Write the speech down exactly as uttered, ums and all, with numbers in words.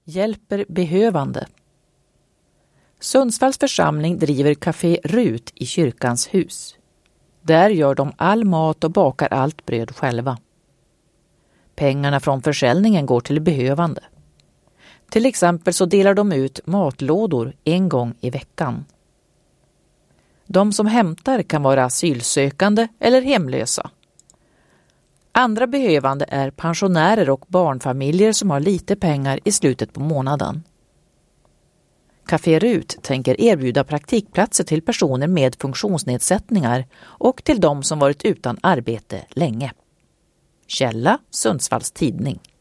Hjälper behövande. Sundsvalls församling driver Café Rut i kyrkans hus. Där gör de all mat och bakar allt bröd själva. Pengarna från försäljningen går till behövande. Till exempel så delar de ut matlådor en gång i veckan. De som hämtar kan vara asylsökande eller hemlösa. Andra behövande är pensionärer och barnfamiljer som har lite pengar i slutet på månaden. Café Rut tänker erbjuda praktikplatser till personer med funktionsnedsättningar och till de som varit utan arbete länge. Källa Sundsvalls Tidning.